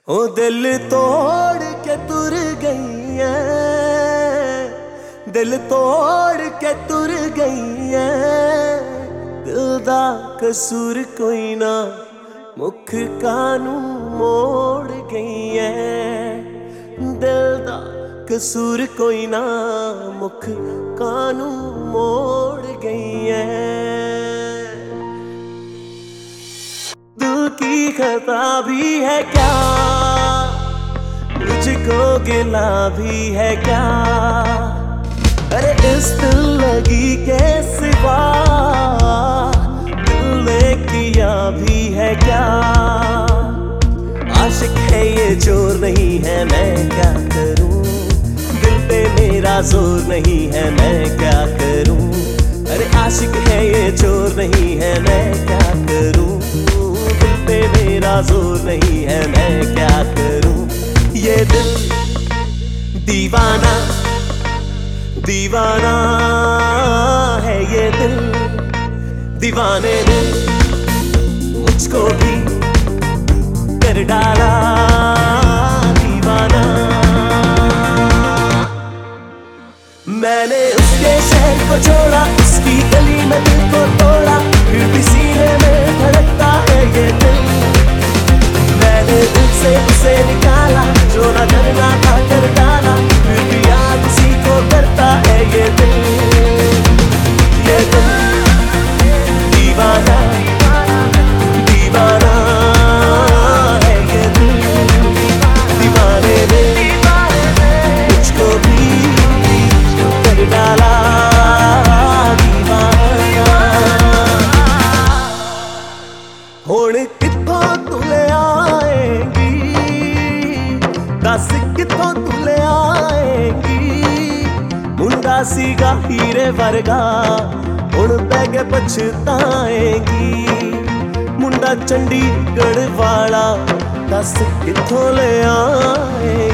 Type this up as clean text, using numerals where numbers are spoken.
ओ दिल तोड़ के तुर गई है, दिल तोड़ के तुर गई है। दिल दा कसूर कोई ना, मुख कानू मोड़ गई है। दिल दा कसूर कोई ना, मुख कानू मोड़ गई है। दिल की खता भी है क्या, मुझको गिला भी है क्या। अरे इस दिल लगी के सिवा दिल ने किया भी है क्या। आशिक है ये जोर नहीं है, मैं क्या करूं। दिल पे मेरा जोर नहीं है, मैं क्या करूं। अरे आशिक है ये जोर नहीं है, मैं क्या करूं। दिल पे मेरा जोर नहीं है, मैं क्या करूं। ये दिल दीवाना दीवाना है, ये दिल दीवाने ने मुझको भी कर डाला दीवाना। मैंने उसके शहर को छोड़ा, उसकी गली में दिल को तोड़ा, फिर भी सीने में धड़कता है ये दिल। मैंने दिल से उसे निकाला, जो ना करना था कर डाला, फिर भी याद उसी को करता है ये दिल। ये दिल दीवाना दीवाना है, ये दिल दीवाने ने मुझको भी कर डाला दीवाना। हुण कित्थों तू ले आएगी, दस कित्थों तू ले आएगी। मुंडा सीगा हीरे वर्गा, हुण पै के पछताएगी। मुंडा चंडीगढ़ वाला, दस कित्थों ले आएगी।